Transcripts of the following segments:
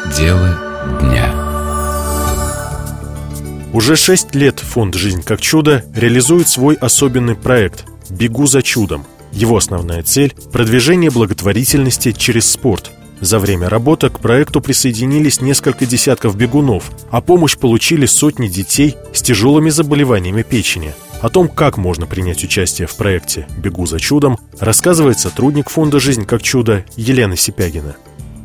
Дело дня. Уже 6 лет фонд «Жизнь как чудо» реализует свой особенный проект «Бегу за чудом». Его основная цель – продвижение благотворительности через спорт. За время работы к проекту присоединились несколько десятков бегунов, а помощь получили сотни детей с тяжелыми заболеваниями печени. О том, как можно принять участие в проекте «Бегу за чудом», рассказывает сотрудник фонда «Жизнь как чудо» Елена Сипягина.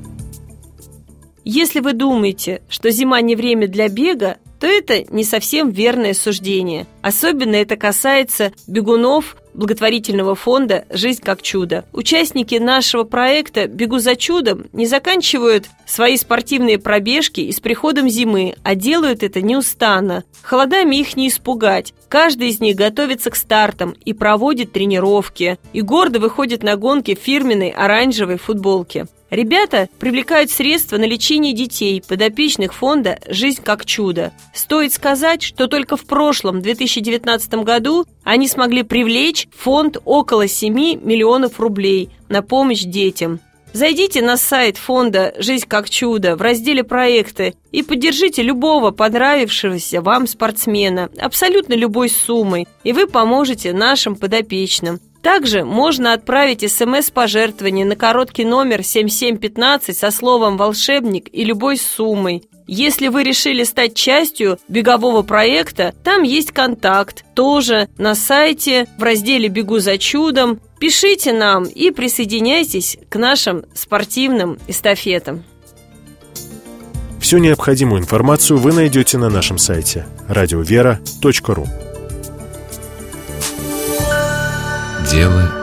Если вы думаете, что зима не время для бега, то это не совсем верное суждение. Особенно это касается бегунов благотворительного фонда «Жизнь как чудо». Участники нашего проекта «Бегу за чудом» не заканчивают свои спортивные пробежки и с приходом зимы, а делают это неустанно. Холодами их не испугать. Каждый из них готовится к стартам и проводит тренировки, и гордо выходит на гонки в фирменной оранжевой футболке. Ребята привлекают средства на лечение детей, подопечных фонда «Жизнь как чудо». Стоит сказать, что только в прошлом 2019 году они смогли привлечь в фонд около 7 миллионов рублей на помощь детям. Зайдите на сайт фонда «Жизнь как чудо» в разделе «Проекты» и поддержите любого понравившегося вам спортсмена абсолютно любой суммой, и вы поможете нашим подопечным. Также можно отправить СМС-пожертвование на короткий номер 7715 со словом «волшебник» и любой суммой. Если вы решили стать частью бегового проекта, там есть контакт, тоже на сайте в разделе «Бегу за чудом». Пишите нам и присоединяйтесь к нашим спортивным эстафетам. Всю необходимую информацию вы найдете на нашем сайте radiovera.ru. Дело